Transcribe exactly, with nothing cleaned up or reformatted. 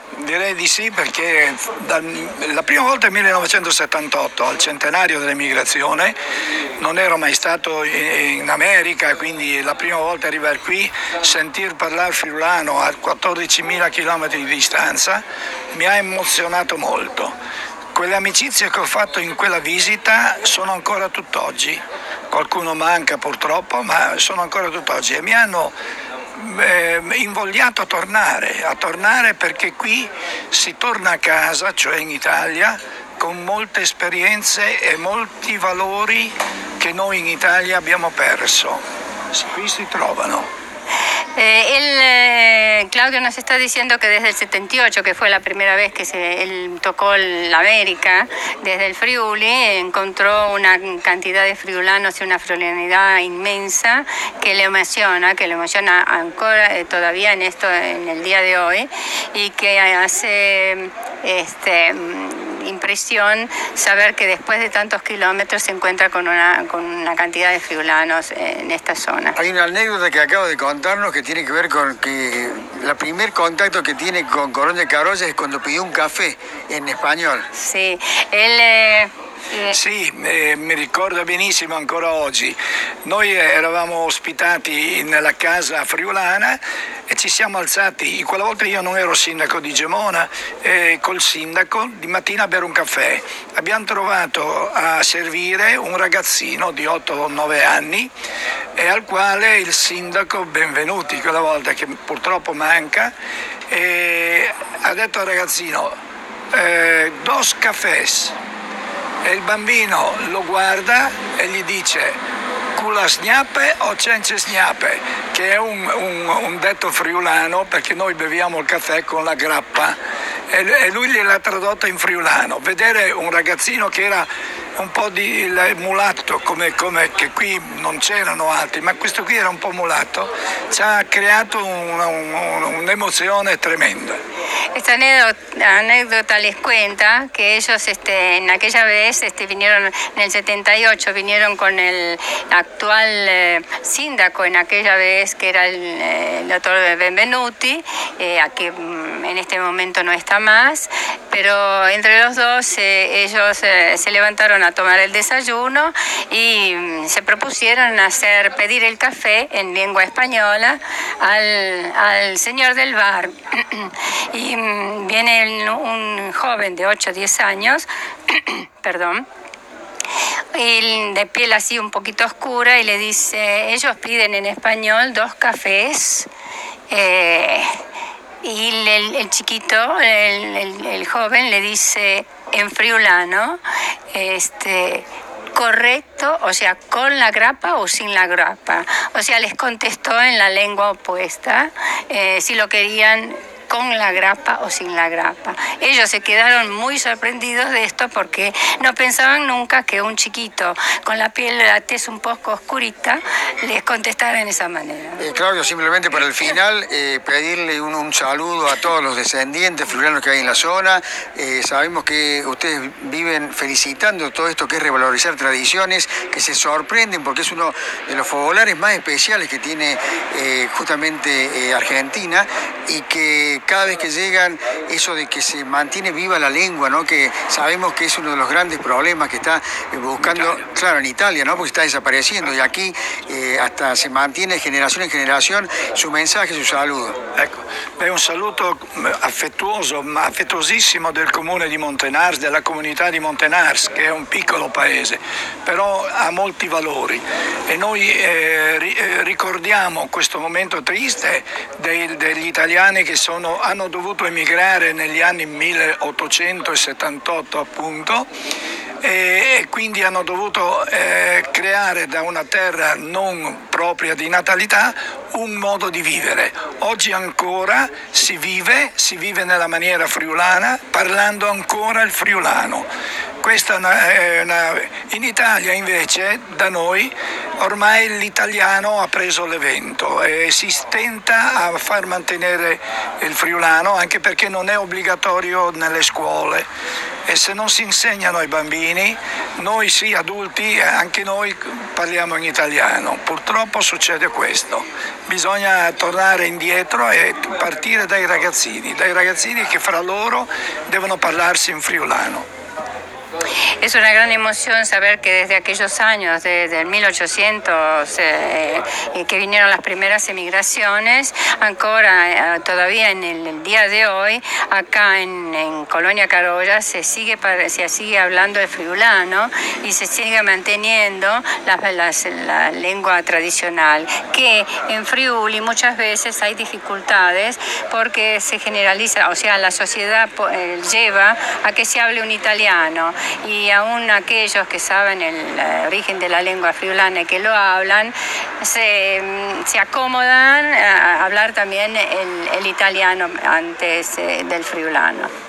direi di sì perché da, la prima volta nel millenovecentosettantotto, al centenario dell'emigrazione, non ero mai stato in, in America, quindi la prima volta arrivare qui, sentir parlare friulano a quattordicimila chilometri di distanza, mi ha emozionato molto. Quelle amicizie che ho fatto in quella visita sono ancora tutt'oggi, qualcuno manca purtroppo, ma sono ancora tutt'oggi e mi hanno eh, invogliato a tornare, a tornare perché qui si torna a casa, cioè in Italia, con molte esperienze e molti valori che noi in Italia abbiamo perso. Qui si trovano. Eh, él, eh, Claudio nos está diciendo que desde el setenta y ocho, que fue la primera vez que se, él tocó la América, desde el Friuli, encontró una cantidad de friulanos y una friulanidad inmensa que le emociona, que le emociona ancora, eh, todavía en esto, en el día de hoy, y que hace este, impresión saber que después de tantos kilómetros se encuentra con una, con una cantidad de friulanos en esta zona. Hay una anécdota que acabo de contarnos que tiene que ver con que el primer contacto que tiene con Corón de Carolla es cuando pidió un café en español. Sí, él... Eh... Sì, eh, mi ricordo benissimo ancora oggi. Noi eravamo ospitati nella casa friulana e ci siamo alzati. Quella volta io non ero sindaco di Gemona, e col sindaco di mattina a bere un caffè. Abbiamo trovato a servire un ragazzino di otto o nove anni e al quale il sindaco, benvenuti quella volta, che purtroppo manca, e ha detto al ragazzino eh, dos cafés. E il bambino lo guarda e gli dice "Cula sgnape o cence sgnape", che è un, un, un detto friulano perché noi beviamo il caffè con la grappa, e, e lui gliel'ha tradotto in friulano. Vedere un ragazzino che era un po' di mulatto, come, come che qui non c'erano altri, ma questo qui era un po' mulatto, ci ha creato una, un, un'emozione tremenda. Esta anécdota, anécdota les cuenta que ellos este, en aquella vez este, vinieron, en el setenta y ocho, vinieron con el actual eh, síndaco en aquella vez, que era el, el doctor Benvenuti, eh, a que en este momento no está más, pero entre los dos eh, ellos eh, se levantaron a tomar el desayuno y mm, se propusieron hacer, pedir el café en lengua española al, al señor del bar. Y mm, viene un joven de ocho o diez años, perdón, y de piel así un poquito oscura, y le dice, ellos piden en español dos cafés, eh, y el, el chiquito, el, el, el joven le dice en friulano, este... correcto, o sea, con la grapa o sin la grapa. O sea, les contestó en la lengua opuesta eh, si lo querían con la grapa o sin la grapa. Ellos se quedaron muy sorprendidos de esto porque no pensaban nunca que un chiquito con la piel, la tez un poco oscurita, les contestara en esa manera. Eh, Claudio, simplemente para el final, eh, pedirle un, un saludo a todos los descendientes friulanos que hay en la zona. Eh, sabemos que ustedes viven felicitando todo esto que es revalorizar tradiciones, que se sorprenden porque es uno de los fogolares más especiales que tiene eh, justamente eh, Argentina, y que cada vez que llegan, eso de que se mantiene viva la lengua, ¿no? Que sabemos que es uno de los grandes problemas que está buscando, claro, en Italia, ¿no? Porque está desapareciendo, y aquí eh, hasta se mantiene generación en generación su mensaje, su saludo. Ecco, è un saluto affettuoso, ma affettuosissimo del comune di Montenars, della comunità di Montenars, che è un piccolo paese, però ha molti valori, e noi eh, ricordiamo questo momento triste dei, degli italiani che sono hanno dovuto emigrare negli anni milleottocentosettantotto appunto, e quindi hanno dovuto eh, creare da una terra non propria di natalità un modo di vivere. Oggi ancora si vive, si vive nella maniera friulana, parlando ancora il friulano. questa è una, è una... In Italia invece, da noi, ormai l'italiano ha preso l'evento e si tenta a far mantenere il friulano, anche perché non è obbligatorio nelle scuole. E se non si insegnano ai bambini, noi sì adulti, anche noi parliamo in italiano. Purtroppo succede questo. Bisogna tornare indietro e partire dai ragazzini, dai ragazzini che fra loro devono parlarsi in friulano. Es una gran emoción saber que desde aquellos años, desde el mil ochocientos, eh, que vinieron las primeras emigraciones, ancora eh, todavía en el, el día de hoy, acá en, en Colonia Carolla se sigue, se sigue hablando el friulano y se sigue manteniendo la, la, la lengua tradicional, que en Friuli muchas veces hay dificultades porque se generaliza, o sea, la sociedad eh, lleva a que se hable un italiano. Y aún aquellos que saben el origen de la lengua friulana y que lo hablan, se, se acomodan a hablar también el, el italiano antes eh, del friulano.